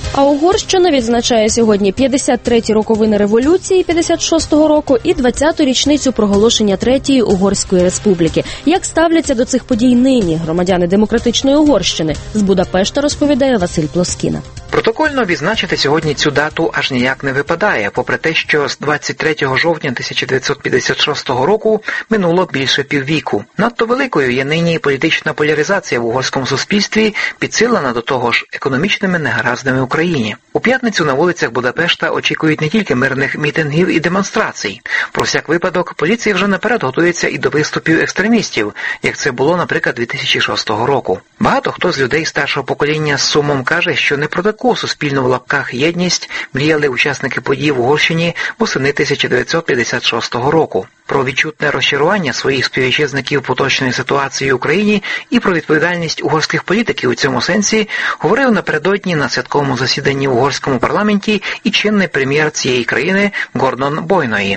А Угорщина відзначає сьогодні 53-ті роковини революції 56-го року і 20-ту річницю проголошення Третьої Угорської республіки. Як ставляться до цих подій нині громадяни демократичної Угорщини? З Будапешта розповідає Василь Плоскіна. Протокольно відзначити сьогодні цю дату аж ніяк не випадає, попри те, що з 23 жовтня 1956 року минуло більше піввіку. Надто великою є нині політична поляризація в угорському суспільстві, підсилена до того ж економічними негараздами в Україні. У п'ятницю на вулицях Будапешта очікують не тільки мирних мітингів і демонстрацій. Про всяк випадок, поліція вже наперед готується і до виступів екстремістів, як це було, наприклад, 2006 року. Багато хто з людей старшого покоління з сумом каже, що не про таку суспільну в лапках єдність мріяли учасники подій в Угорщині восени 1956 року. Про відчутне розчарування своїх співвітчизників поточною ситуацією в Україні і про відповідальність угорських політиків у цьому сенсі говорив напередодні на святковому засіданні в угорському парламенті і чинний прем'єр цієї країни Гордон Бойної.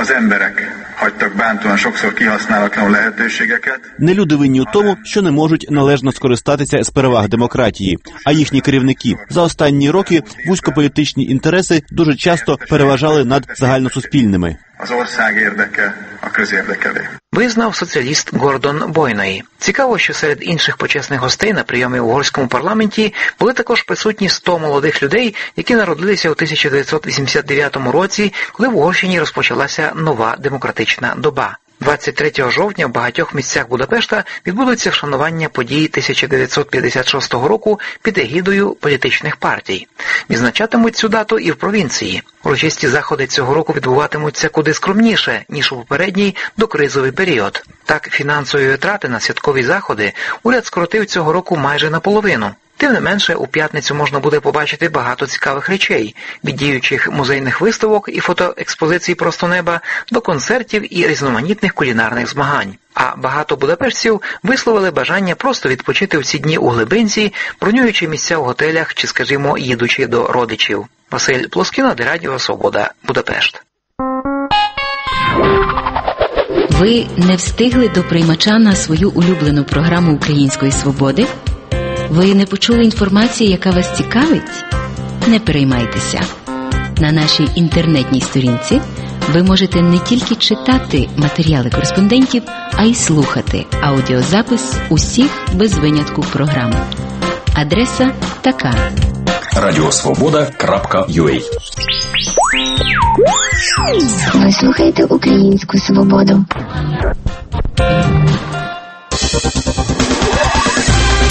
Не люди винні у тому, що не можуть належно скористатися з переваг демократії, а їхні керівники. За останні роки вузькополітичні інтереси дуже часто переважали над загальносуспільними. Визнав соціаліст Гордон Бойної. Цікаво, що серед інших почесних гостей на прийомі в угорському парламенті були також присутні 100 молодих людей, які народилися у 1989 році, коли в Угорщині розпочалася нова демократична доба. 23 жовтня в багатьох місцях Будапешта відбудуться вшанування подій 1956 року під егідою політичних партій. Відзначатимуть цю дату і в провінції. Урочисті заходи цього року відбуватимуться куди скромніше, ніж у попередній докризовий період. Так, фінансові витрати на святкові заходи уряд скоротив цього року майже наполовину. Тим не менше, у п'ятницю можна буде побачити багато цікавих речей, від діючих музейних виставок і фотоекспозицій просто неба до концертів і різноманітних кулінарних змагань. А багато будапештців висловили бажання просто відпочити в ці дні у глибинці, бронюючи місця в готелях чи, скажімо, їдучи до родичів. Василь Плоскіна, Радіо Свобода, Будапешт. Ви не встигли до приймача на свою улюблену програму Української свободи? Ви не почули інформації, яка вас цікавить? Не переймайтеся. На нашій інтернетній сторінці ви можете не тільки читати матеріали кореспондентів, а й слухати аудіозапис усіх без винятку програм. Адреса така: radiosvoboda.ua. Ви слухаєте Українську свободу.